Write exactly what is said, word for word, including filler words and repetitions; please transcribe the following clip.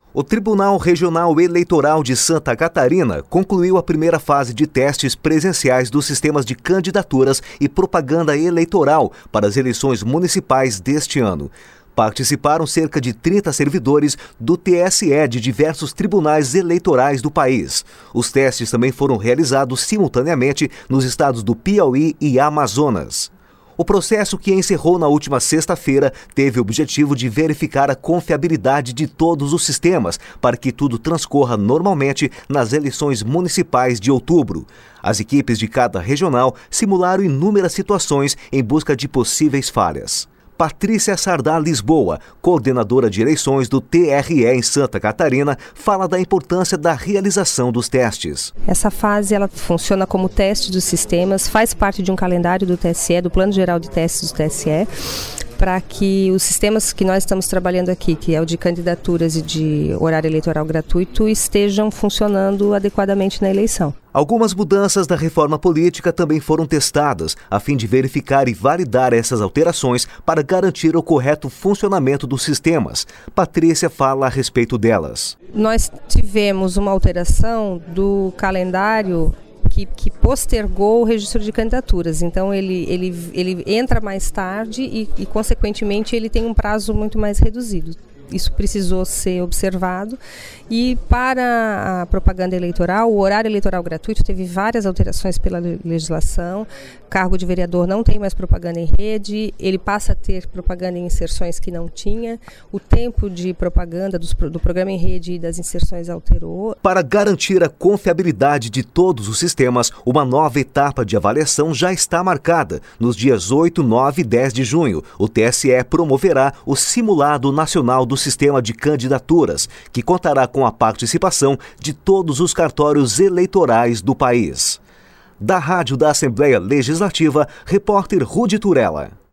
O Tribunal Regional Eleitoral de Santa Catarina concluiu a primeira fase de testes presenciais dos sistemas de candidaturas e propaganda eleitoral para as eleições municipais deste ano. Participaram cerca de trinta servidores do T S E de diversos tribunais eleitorais do país. Os testes também foram realizados simultaneamente nos estados do Piauí e Amazonas. O processo, que encerrou na última sexta-feira, teve o objetivo de verificar a confiabilidade de todos os sistemas para que tudo transcorra normalmente nas eleições municipais de outubro. As equipes de cada regional simularam inúmeras situações em busca de possíveis falhas. Patrícia Sardá Lisboa, coordenadora de eleições do T R E em Santa Catarina, fala da importância da realização dos testes. Essa fase ela funciona como teste dos sistemas, faz parte de um calendário do T S E, do Plano Geral de Testes do T S E, para que os sistemas que nós estamos trabalhando aqui, que é o de candidaturas e de horário eleitoral gratuito, estejam funcionando adequadamente na eleição. Algumas mudanças da reforma política também foram testadas, a fim de verificar e validar essas alterações para garantir o correto funcionamento dos sistemas. Patrícia fala a respeito delas. Nós tivemos uma alteração do calendário Que, que postergou o registro de candidaturas. Então, ele, ele, ele entra mais tarde e, e, consequentemente, ele tem um prazo muito mais reduzido. Isso precisou ser observado. E para a propaganda eleitoral, o horário eleitoral gratuito teve várias alterações pela legislação. Cargo de vereador não tem mais propaganda em rede, ele passa a ter propaganda em inserções que não tinha. O tempo de propaganda dos, do programa em rede e das inserções alterou. Para garantir a confiabilidade de todos os sistemas, uma nova etapa de avaliação já está marcada. Nos dias oito, nove e dez de junho, o T S E promoverá o Simulado Nacional do Sistema de Candidaturas, que contará com a participação de todos os cartórios eleitorais do país. Da Rádio da Assembleia Legislativa, repórter Rudy Turella.